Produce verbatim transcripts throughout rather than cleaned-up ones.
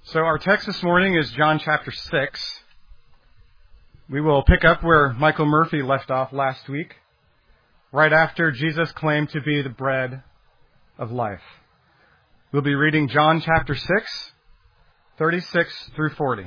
So our text this morning is John chapter six. We will pick up where Michael Murphy left off last week, right after Jesus claimed to be the bread of life. We'll be reading John chapter six, thirty-six through forty.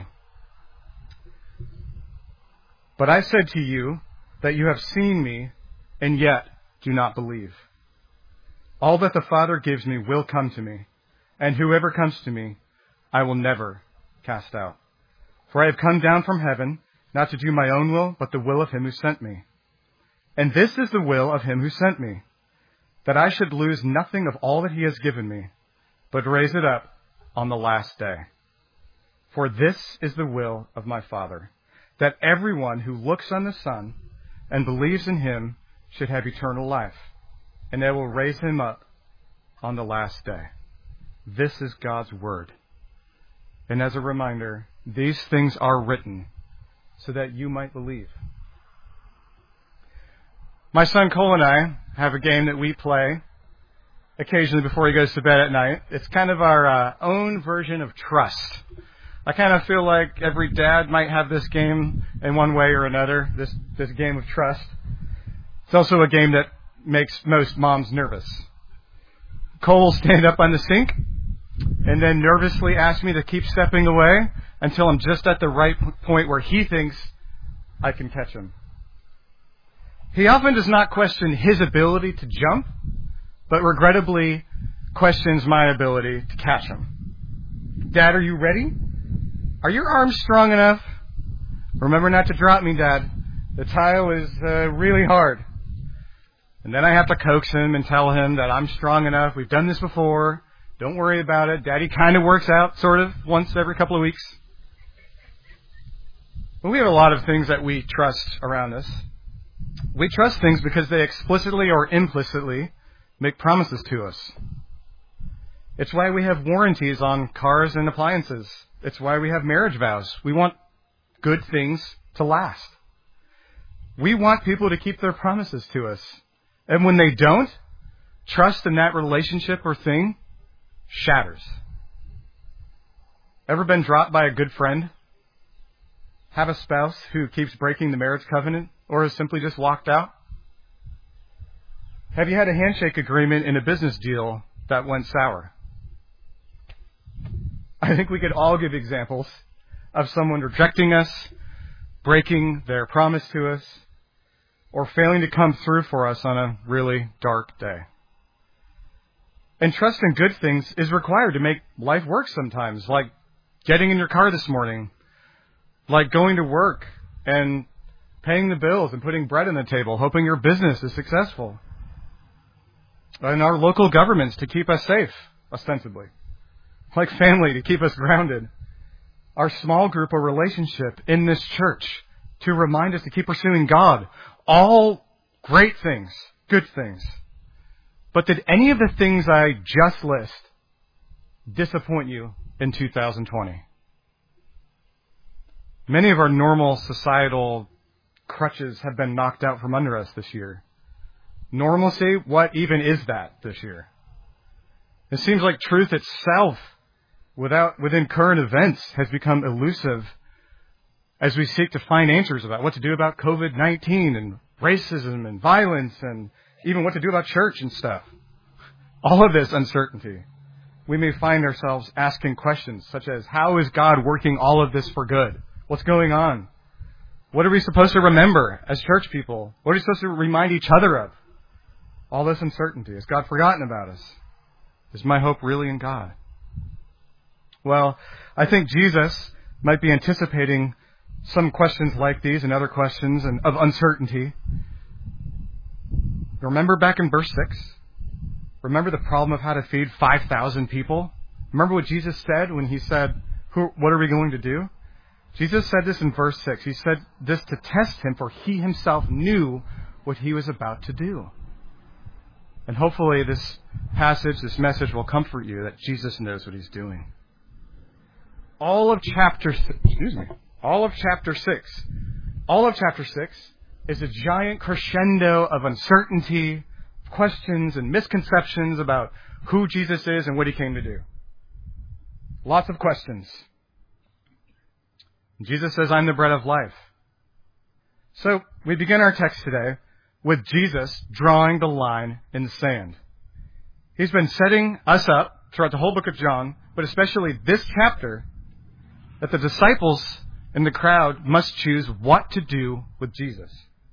But I said to you that you have seen me, and yet do not believe. All that the Father gives me will come to me, and whoever comes to me, I will never cast out. For I have come down from heaven, not to do my own will, but the will of him who sent me. And this is the will of him who sent me, that I should lose nothing of all that he has given me, but raise it up on the last day. For this is the will of my Father, that everyone who looks on the Son and believes in him should have eternal life, and I will raise him up on the last day. This is God's word. And as a reminder, these things are written so that you might believe. My son Cole and I have a game that we play occasionally before he goes to bed at night. It's kind of our uh, own version of trust. I kind of feel like every dad might have this game in one way or another, this, this game of trust. It's also a game that makes most moms nervous. Cole will stand up on the sink and then nervously ask me to keep stepping away until I'm just at the right point where he thinks I can catch him. He often does not question his ability to jump, but regrettably questions my ability to catch him. Dad, are you ready? Are your arms strong enough? Remember not to drop me, Dad. The tile is uh, really hard. And then I have to coax him and tell him that I'm strong enough. We've done this before. Don't worry about it. Daddy kind of works out, sort of, once every couple of weeks. But we have a lot of things that we trust around us. We trust things because they explicitly or implicitly make promises to us. It's why we have warranties on cars and appliances. It's why we have marriage vows. We want good things to last. We want people to keep their promises to us. And when they don't, trust in that relationship or thing shatters. Ever been dropped by a good friend? Have a spouse who keeps breaking the marriage covenant or has simply just walked out? Have you had a handshake agreement in a business deal that went sour? I think we could all give examples of someone rejecting us, breaking their promise to us, or failing to come through for us on a really dark day. And trust in good things is required to make life work sometimes, like getting in your car this morning, like going to work and paying the bills and putting bread on the table, hoping your business is successful. And our local governments to keep us safe, ostensibly. Like family to keep us grounded. Our small group or relationship in this church to remind us to keep pursuing God. All great things, good things. But did any of the things I just list disappoint you in two thousand twenty? Many of our normal societal crutches have been knocked out from under us this year. Normalcy, what even is that this year? It seems like truth itself without within current events has become elusive as we seek to find answers about what to do about covid nineteen and racism and violence and even what to do about church and stuff. All of this uncertainty. We may find ourselves asking questions such as, how is God working all of this for good? What's going on? What are we supposed to remember as church people? What are we supposed to remind each other of? All this uncertainty. Has God forgotten about us? Is my hope really in God? Well, I think Jesus might be anticipating some questions like these and other questions and of uncertainty. Remember back in verse six? Remember the problem of how to feed five thousand people? Remember what Jesus said when he said, Who, what are we going to do? Jesus said this in verse six. He said this to test him, for he himself knew what he was about to do. And hopefully this passage, this message will comfort you that Jesus knows what he's doing. All of chapter, excuse me, all of chapter six, all of chapter six is a giant crescendo of uncertainty, questions and misconceptions about who Jesus is and what he came to do. Lots of questions. Jesus says, I'm the bread of life. So we begin our text today with Jesus drawing the line in the sand. He's been setting us up throughout the whole book of John, but especially this chapter, that the disciples in the crowd must choose what to do with Jesus.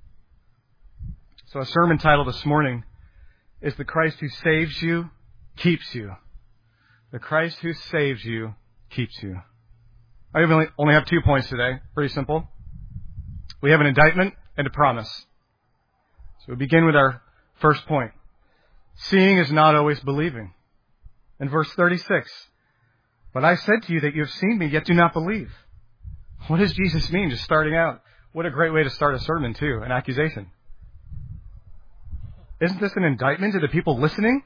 So a sermon title this morning is The Christ Who Saves You, Keeps You. The Christ Who Saves You, Keeps You. I only, only have two points today. Pretty simple. We have an indictment and a promise. So we begin with our first point. Seeing is not always believing. In verse thirty-six, but I said to you that you have seen me, yet do not believe. What does Jesus mean? Just starting out. What a great way to start a sermon, too. An accusation. Isn't this an indictment to the people listening?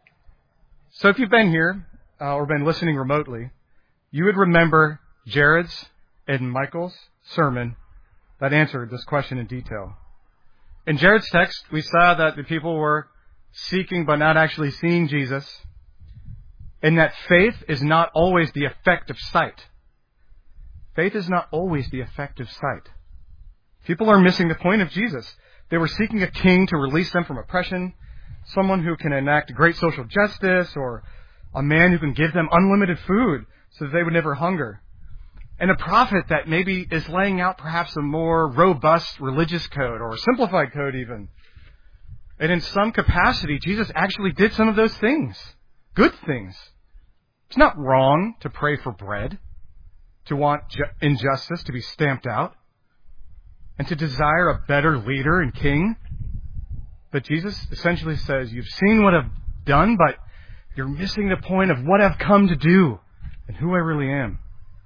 So if you've been here, uh, or been listening remotely, you would remember Jared's and Michael's sermon that answered this question in detail. In Jared's text, we saw that the people were seeking but not actually seeing Jesus, and that faith is not always the effect of sight. Faith is not always the effect of sight. People are missing the point of Jesus. They were seeking a king to release them from oppression, someone who can enact great social justice, or a man who can give them unlimited food so that they would never hunger. And a prophet that maybe is laying out perhaps a more robust religious code, or a simplified code even. And in some capacity, Jesus actually did some of those things. Good things. It's not wrong to pray for bread, to want ju- injustice to be stamped out, and to desire a better leader and king. But Jesus essentially says, you've seen what I've done, but you're missing the point of what I've come to do and who I really am.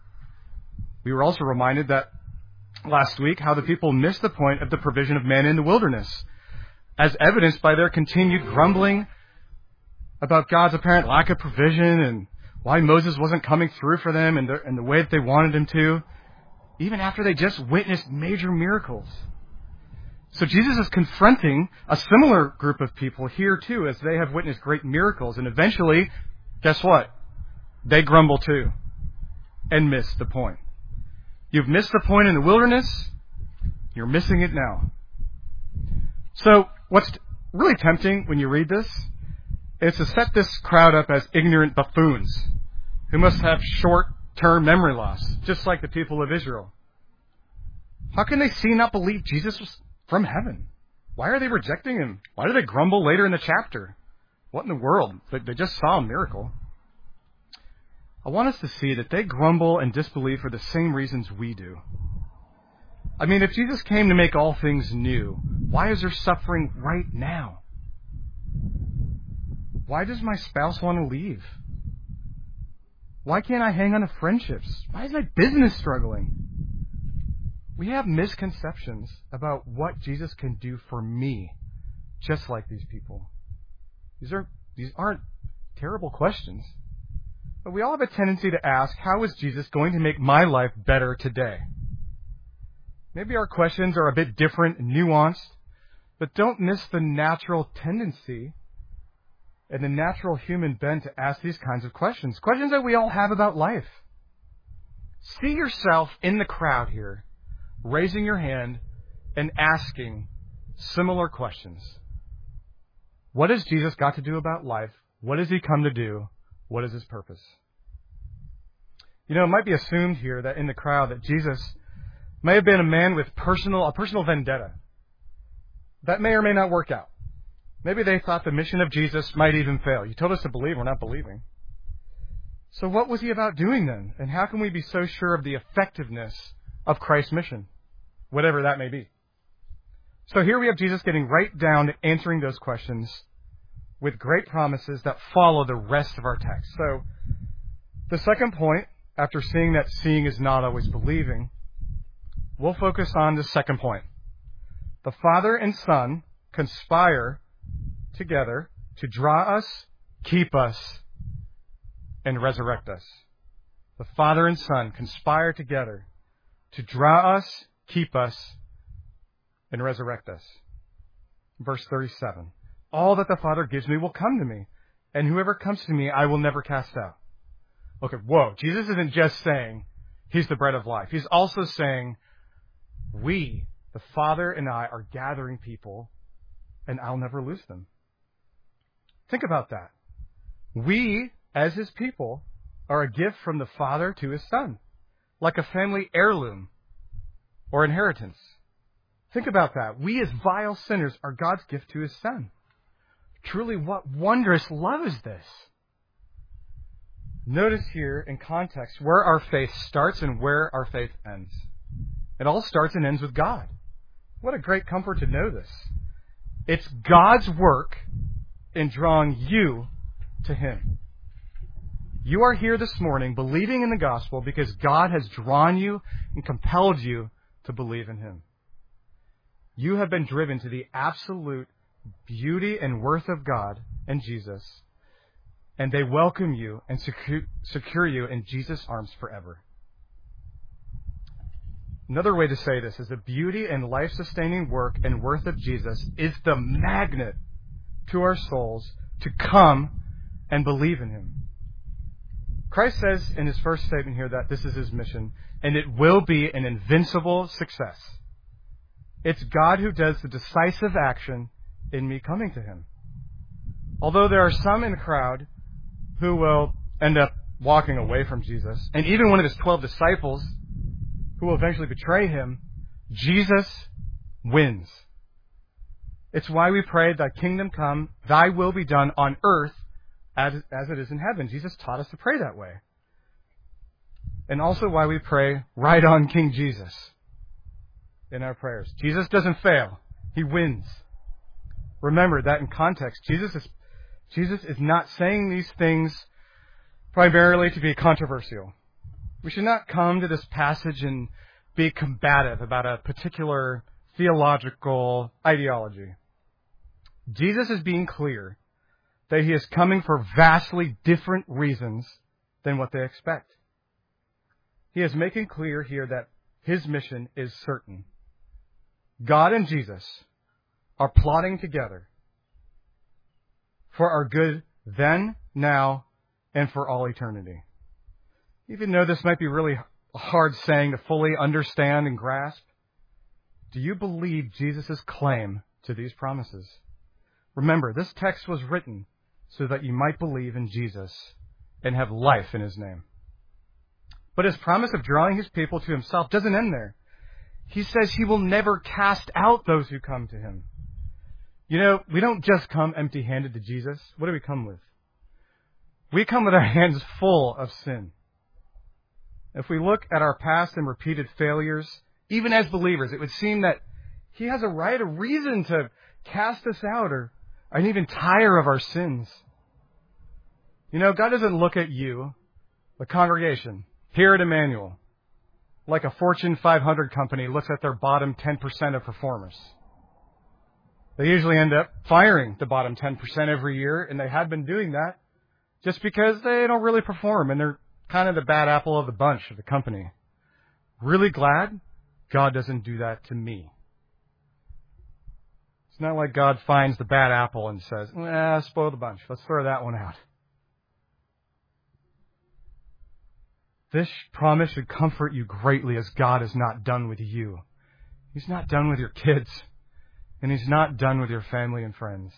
We were also reminded that last week how the people missed the point of the provision of manna in the wilderness, as evidenced by their continued grumbling about God's apparent lack of provision and why Moses wasn't coming through for them in the, in the way that they wanted him to, even after they just witnessed major miracles. So Jesus is confronting a similar group of people here too, as they have witnessed great miracles. And eventually, guess what? They grumble too and miss the point. You've missed the point in the wilderness. You're missing it now. So what's really tempting when you read this is to set this crowd up as ignorant buffoons who must have short-term memory loss, just like the people of Israel. How can they see and not believe Jesus was from heaven? Why are they rejecting him? Why do they grumble later in the chapter? What in the world? They just saw a miracle. I want us to see that they grumble and disbelieve for the same reasons we do. I mean, if Jesus came to make all things new, why is there suffering right now? Why does my spouse want to leave? Why can't I hang on to friendships? Why is my business struggling? We have misconceptions about what Jesus can do for me, just like these people. These are these aren't terrible questions. But we all have a tendency to ask, how is Jesus going to make my life better today? Maybe our questions are a bit different and nuanced, but don't miss the natural tendency and the natural human bent to ask these kinds of questions. Questions that we all have about life. See yourself in the crowd here, raising your hand and asking similar questions. What has Jesus got to do about life? What has he come to do? What is his purpose? You know, it might be assumed here that in the crowd that Jesus may have been a man with personal, a personal vendetta. That may or may not work out. Maybe they thought the mission of Jesus might even fail. You told us to believe, we're not believing. So what was he about doing then? And how can we be so sure of the effectiveness of Christ's mission? Whatever that may be. So here we have Jesus getting right down to answering those questions with great promises that follow the rest of our text. So the second point, after seeing that seeing is not always believing, we'll focus on the second point. The Father and Son conspire together to draw us, keep us, and resurrect us. The Father and Son conspire together to draw us, keep us, and resurrect us. Verse thirty-seven. All that the Father gives me will come to me, and whoever comes to me I will never cast out. Okay, whoa. Jesus isn't just saying he's the bread of life. He's also saying we, the Father and I, are gathering people, and I'll never lose them. Think about that. We, as his people, are a gift from the Father to his Son, like a family heirloom or inheritance. Think about that. We, as vile sinners, are God's gift to his Son. Truly, what wondrous love is this? Notice here in context where our faith starts and where our faith ends. It all starts and ends with God. What a great comfort to know this. It's God's work in drawing you to him. You are here this morning believing in the gospel because God has drawn you and compelled you to believe in him. You have been driven to the absolute beauty and worth of God and Jesus, and they welcome you and secure, secure you in Jesus' arms forever. Another way to say this is the beauty and life-sustaining work and worth of Jesus is the magnet to our souls to come and believe in him. Christ says in his first statement here that this is his mission, and it will be an invincible success. It's God who does the decisive action in me coming to him. Although there are some in the crowd who will end up walking away from Jesus, and even one of his twelve disciples who will eventually betray him, Jesus wins. It's why we pray, thy kingdom come, thy will be done on earth as, as it is in heaven. Jesus taught us to pray that way. And also why we pray, right on King Jesus in our prayers. Jesus doesn't fail. He wins. Remember that in context, Jesus is, Jesus is not saying these things primarily to be controversial. We should not come to this passage and be combative about a particular theological ideology. Jesus is being clear that he is coming for vastly different reasons than what they expect. He is making clear here that his mission is certain. God and Jesus are plotting together for our good then, now, and for all eternity. Even though this might be really a hard saying to fully understand and grasp, do you believe Jesus' claim to these promises? Remember, this text was written so that you might believe in Jesus and have life in his name. But his promise of drawing his people to himself doesn't end there. He says he will never cast out those who come to him. You know, we don't just come empty-handed to Jesus. What do we come with? We come with our hands full of sin. If we look at our past and repeated failures, even as believers, it would seem that he has a right, a reason to cast us out or and even tire of our sins. You know, God doesn't look at you, the congregation, here at Emmanuel, like a Fortune five hundred company looks at their bottom ten percent of performers. They usually end up firing the bottom ten percent every year, and they have been doing that just because they don't really perform, and they're kind of the bad apple of the bunch of the company. Really glad God doesn't do that to me. It's not like God finds the bad apple and says, eh, spoil the bunch. Let's throw that one out. This promise should comfort you greatly as God is not done with you. He's not done with your kids. And he's not done with your family and friends.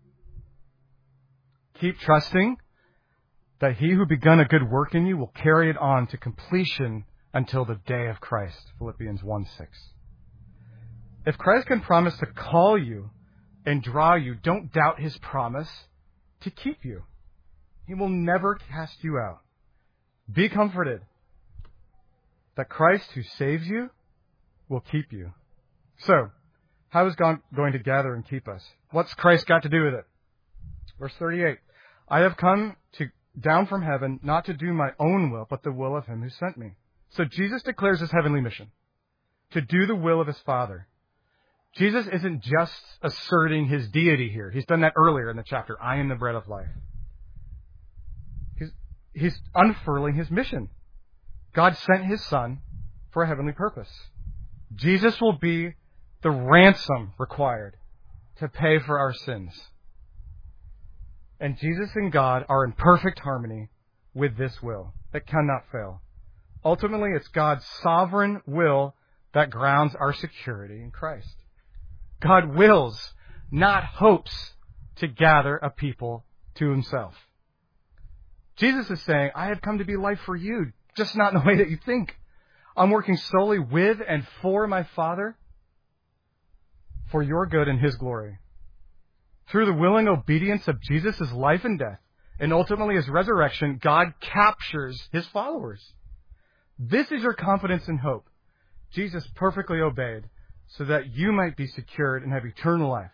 Keep trusting that he who begun a good work in you will carry it on to completion until the day of Christ. Philippians one six. If Christ can promise to call you and draw you, don't doubt his promise to keep you. He will never cast you out. Be comforted that Christ who saves you will keep you. So, how is God going to gather and keep us? What's Christ got to do with it? Verse thirty-eight. I have come to down from heaven not to do my own will, but the will of him who sent me. So Jesus declares his heavenly mission, to do the will of his Father. Jesus isn't just asserting his deity here. He's done that earlier in the chapter. I am the bread of life. He's, he's unfurling his mission. God sent his Son for a heavenly purpose. Jesus will be the ransom required to pay for our sins. And Jesus and God are in perfect harmony with this will that cannot fail. Ultimately, it's God's sovereign will that grounds our security in Christ. God wills, not hopes, to gather a people to himself. Jesus is saying, I have come to be life for you, just not in the way that you think. I'm working solely with and for my Father for your good and his glory. Through the willing obedience of Jesus' life and death, and ultimately his resurrection, God captures his followers. This is your confidence and hope. Jesus perfectly obeyed so that you might be secured and have eternal life.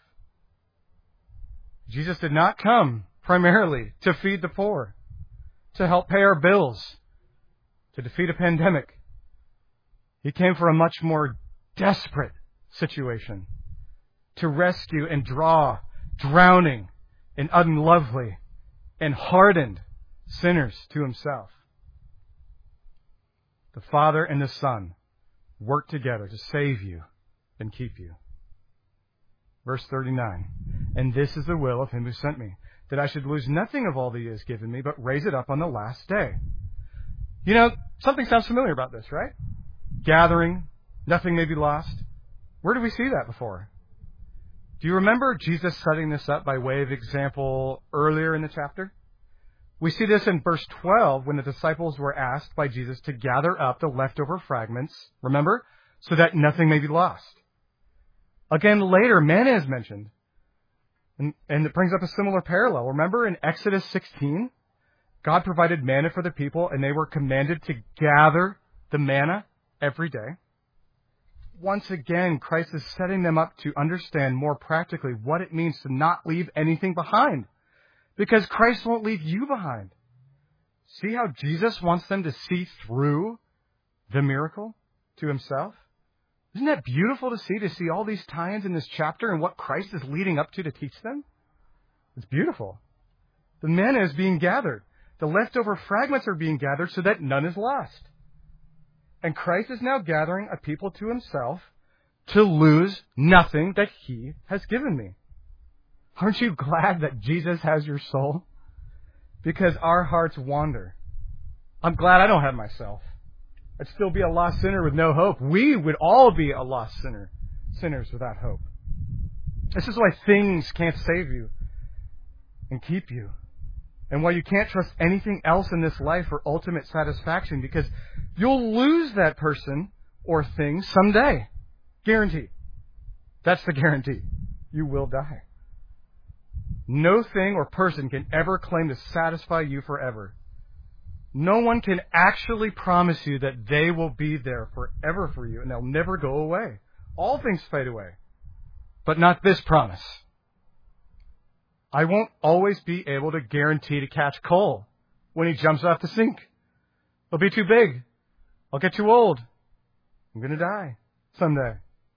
Jesus did not come primarily to feed the poor, to help pay our bills, to defeat a pandemic. He came for a much more desperate situation, to rescue and draw drowning and unlovely and hardened sinners to himself. The Father and the Son work together to save you and keep you. Verse thirty-nine, and this is the will of him who sent me, that I should lose nothing of all that he has given me, but raise it up on the last day. You know, something sounds familiar about this, right? Gathering, nothing may be lost. Where did we see that before? Do you remember Jesus setting this up by way of example earlier in the chapter? We see this in verse twelve when the disciples were asked by Jesus to gather up the leftover fragments, remember, so that nothing may be lost. Again, later, manna is mentioned, and, and it brings up a similar parallel. Remember in Exodus sixteen, God provided manna for the people, and they were commanded to gather the manna every day. Once again, Christ is setting them up to understand more practically what it means to not leave anything behind, because Christ won't leave you behind. See how Jesus wants them to see through the miracle to himself? Isn't that beautiful to see, to see all these tie-ins in this chapter and what Christ is leading up to to teach them? It's beautiful. The manna is being gathered. The leftover fragments are being gathered so that none is lost. And Christ is now gathering a people to himself to lose nothing that he has given me. Aren't you glad that Jesus has your soul? Because our hearts wander. I'm glad I don't have myself. I'd still be a lost sinner with no hope. We would all be a lost sinner, sinners without hope. This is why things can't save you and keep you. And why you can't trust anything else in this life for ultimate satisfaction, because you'll lose that person or thing someday. Guaranteed. That's the guarantee. You will die. No thing or person can ever claim to satisfy you forever. No one can actually promise you that they will be there forever for you and they'll never go away. All things fade away. But not this promise. I won't always be able to guarantee to catch Cole when he jumps off the sink. It'll be too big. I'll get too old. I'm going to die someday.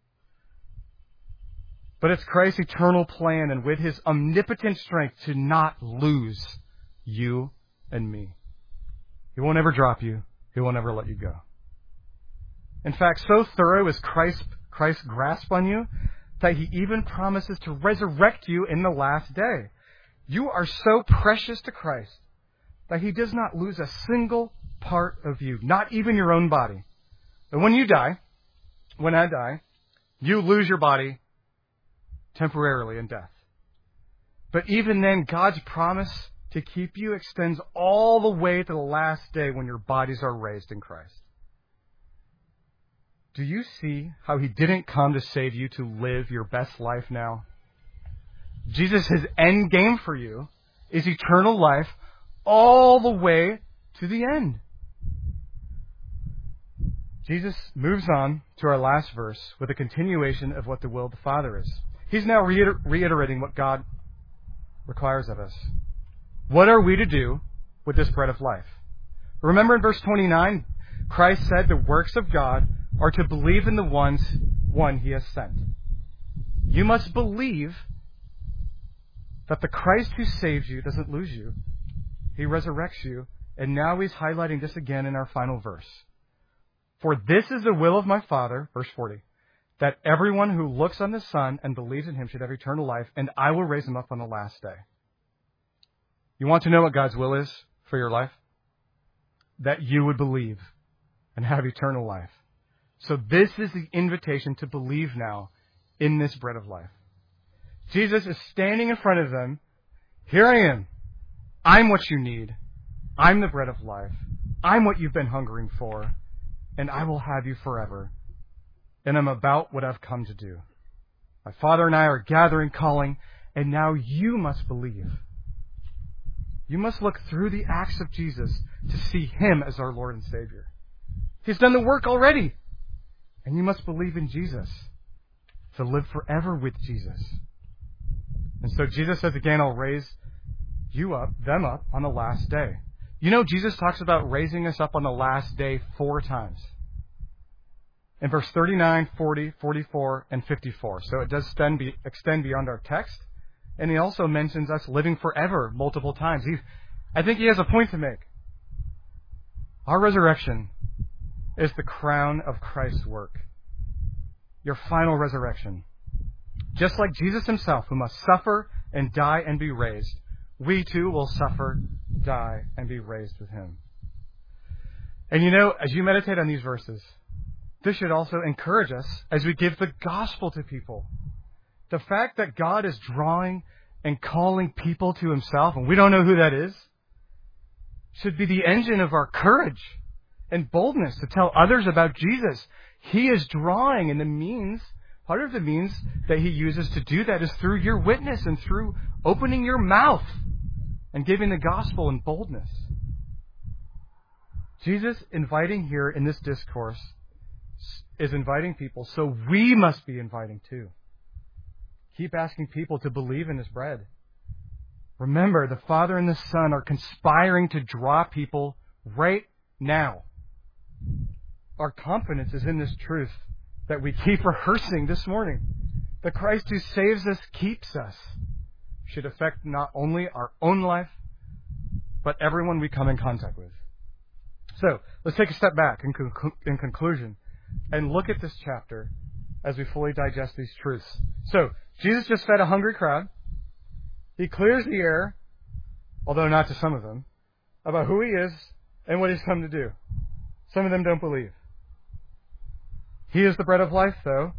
But it's Christ's eternal plan and with his omnipotent strength to not lose you and me. He won't ever drop you. He won't ever let you go. In fact, so thorough is Christ, Christ's grasp on you that he even promises to resurrect you in the last day. You are so precious to Christ that he does not lose a single part of you, not even your own body. And when you die, when I die, you lose your body temporarily in death. But even then, God's promise to keep you extends all the way to the last day when your bodies are raised in Christ. Do you see how he didn't come to save you to live your best life now? Jesus, his end game for you is eternal life all the way to the end. Jesus moves on to our last verse with a continuation of what the will of the Father is. He's now reiter- reiterating what God requires of us. What are we to do with this bread of life? Remember in verse twenty-nine, Christ said the works of God are to believe in the ones one he has sent. You must believe that the Christ who saves you doesn't lose you. He resurrects you. And now he's highlighting this again in our final verse. For this is the will of my Father, verse forty, that everyone who looks on the Son and believes in him should have eternal life, and I will raise him up on the last day. You want to know what God's will is for your life? that you would believe and have eternal life. So this is the invitation to believe now in this bread of life. Jesus is standing in front of them. Here I am. I'm what you need. I'm the bread of life. I'm what you've been hungering for. And I will have you forever. And I'm about what I've come to do. My Father and I are gathering, calling, and now you must believe. You must look through the acts of Jesus to see Him as our Lord and Savior. He's done the work already. And you must believe in Jesus to live forever with Jesus. And so Jesus says again, I'll raise you up, them up, on the last day. You know, Jesus talks about raising us up on the last day four times. In verse thirty-nine, forty, forty-four, and fifty-four. So it does extend, be, extend beyond our text. And he also mentions us living forever multiple times. He, I think he has a point to make. Our resurrection is the crown of Christ's work. Your final resurrection. Just like Jesus himself, who must suffer and die and be raised, we too will suffer, die, and be raised with him. And you know, as you meditate on these verses, this should also encourage us as we give the gospel to people. The fact that God is drawing and calling people to himself, and we don't know who that is, should be the engine of our courage and boldness to tell others about Jesus. He is drawing, and the means, part of the means that he uses to do that is through your witness and through opening your mouth and giving the gospel in boldness. Jesus inviting here in this discourse is inviting people, so we must be inviting too. Keep asking people to believe in this bread. Remember, the Father and the Son are conspiring to draw people right now. Our confidence is in this truth that we keep rehearsing this morning. The Christ who saves us keeps us should affect not only our own life, but everyone we come in contact with. So, let's take a step back in, conclu- in conclusion and look at this chapter as we fully digest these truths. So, Jesus just fed a hungry crowd. He clears the air, although not to some of them, about who he is and what he's come to do. Some of them don't believe. He is the bread of life, though,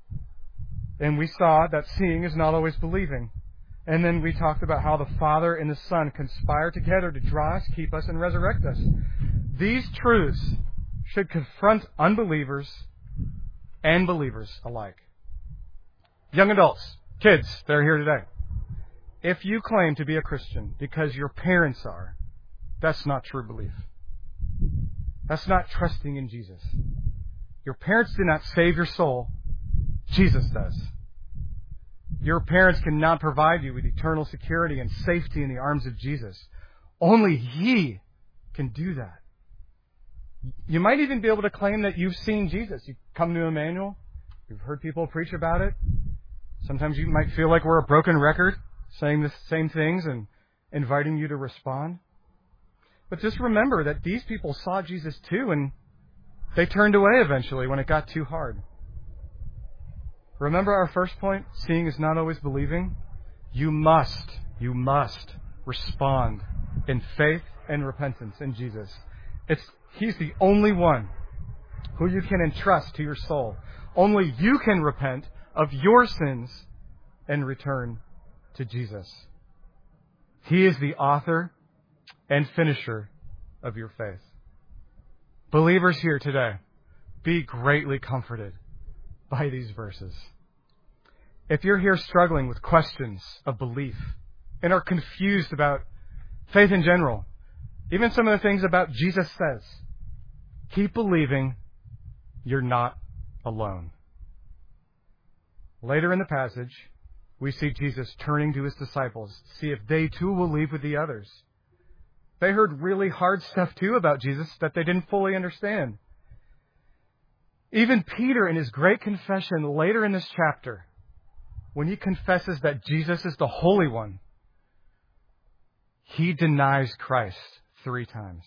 and we saw that seeing is not always believing. And then we talked about how the Father and the Son conspire together to draw us, keep us, and resurrect us. These truths should confront unbelievers and believers alike. Young adults, kids that are here today, if you claim to be a Christian because your parents are, that's not true belief. That's not trusting in Jesus. Your parents do not save your soul. Jesus does. Your parents cannot provide you with eternal security and safety in the arms of Jesus. Only He can do that. You might even be able to claim that you've seen Jesus. You've come to Emmanuel. You've heard people preach about it. Sometimes you might feel like we're a broken record, saying the same things and inviting you to respond. But just remember that these people saw Jesus too, and they turned away eventually when it got too hard. Remember our first point? Seeing is not always believing. You must, you must respond in faith and repentance in Jesus. It's He's the only one who you can entrust to your soul. Only you can repent of your sins and return to Jesus. He is the author and finisher of your faith. Believers here today, be greatly comforted by these verses. If you're here struggling with questions of belief and are confused about faith in general, even some of the things about Jesus says, keep believing you're not alone. Later in the passage, we see Jesus turning to his disciples to see if they too will leave with the others. They heard really hard stuff too about Jesus that they didn't fully understand. Even Peter, in his great confession later in this chapter, when he confesses that Jesus is the Holy One, he denies Christ three times.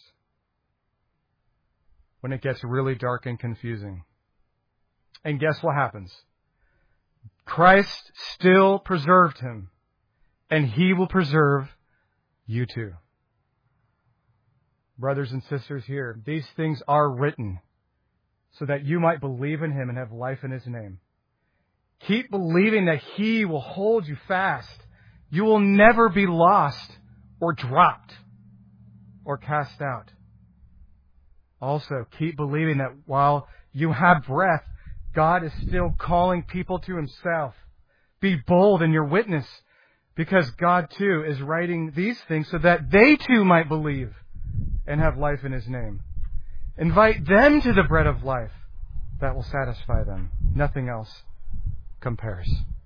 When it gets really dark and confusing. And guess what happens? Christ still preserved him, and he will preserve you too. brothers and sisters here, these things are written so that you might believe in Him and have life in His name. Keep believing that He will hold you fast. You will never be lost or dropped or cast out. Also, keep believing that while you have breath, God is still calling people to Himself. Be bold in your witness, because God too is writing these things so that they too might believe and have life in His name. Invite them to the bread of life that will satisfy them. Nothing else compares.